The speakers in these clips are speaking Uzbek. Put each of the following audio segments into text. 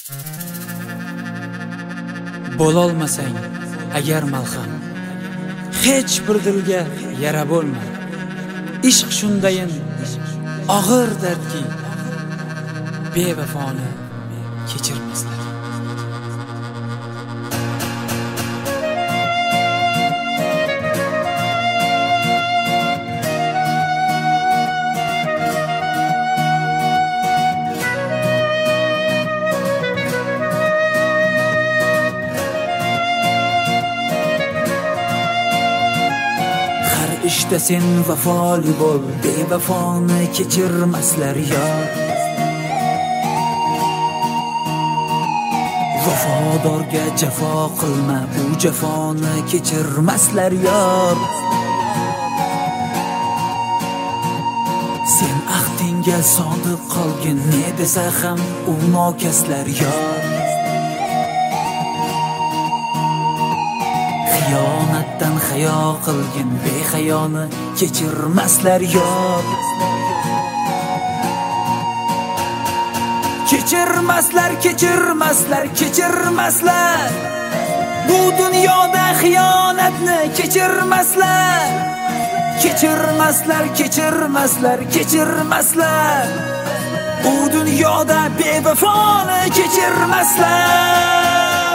Bo'lolmasang agar malham, hech bir dilga yara bo'lma. Ishq shundayin og'ir dardki, bevafoni kechirmaslar. İşte sen vafoli bo'l, bevafoni kechirmaslar yor. Vafodorga jafo qilma, u jafoni kechirmaslar yor. Sen ahdingga sodiq qolgin, ne desa ham u nokaslar yor. Xiyonatdan hayo qilgin, behayoni kechirmaslar yor. Kechirmaslar, kechirmaslar, kechirmaslar. Bu dunyoda xiyonatni kechirmaslar. Kechirmaslar, kechirmaslar, kechirmaslar. Bu dunyoda bevafoni kechirmaslar.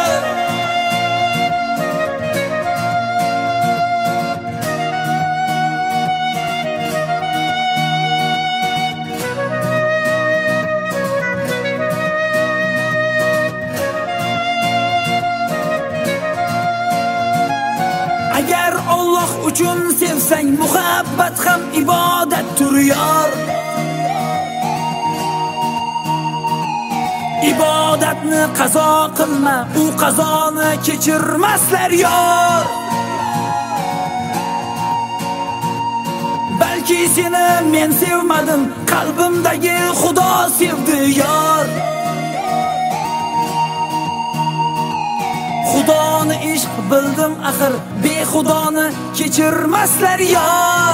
Agar Alloh uchun sevsang, muhabbat ham ibodatdir yor. Ibodatni qazo qilma, u qazoni kechirmaslar yor. Balki seni men sevmadim, qalbimdagi Xudo sevdi yor. Xudoni ishq bildim axir, bexudoni kechirmaslar yor.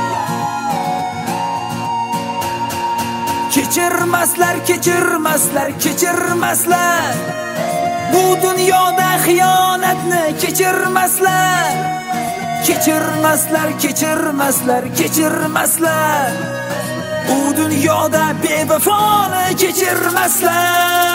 Kechirmaslar, kechirmaslar, kechirmaslar. Bu dunyoda xiyonatni kechirmaslar. Kechirmaslar, kechirmaslar, kechirmaslar. Bu dunyoda bevafoni kechirmaslar.